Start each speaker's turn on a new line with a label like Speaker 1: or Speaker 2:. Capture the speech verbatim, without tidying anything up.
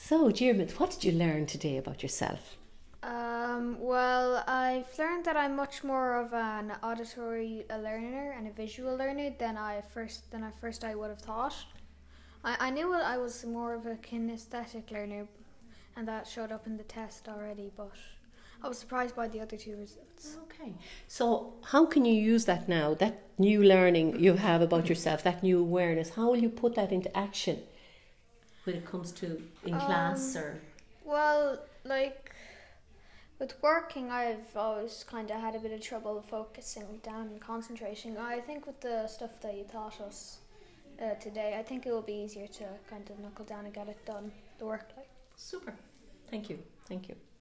Speaker 1: So, Diarmuid, what did you learn today about yourself?
Speaker 2: Um, well, I've learned that I'm much more of an auditory learner and a visual learner than I first than I first I would have thought. I, I knew I was more of a kinesthetic learner, and that showed up in the test already. But I was surprised by the other two results.
Speaker 1: Okay. So, how can you use that now? That new learning you have about yourself, that new awareness, how will you put that into action when it comes to in class
Speaker 2: Um,
Speaker 1: or.
Speaker 2: Well, like with working, I've always kind of had a bit of trouble focusing down and concentrating. I think with the stuff that you taught us uh, today, I think it will be easier to kind of knuckle down and get it done. The work, like.
Speaker 1: Super. Thank you. Thank you.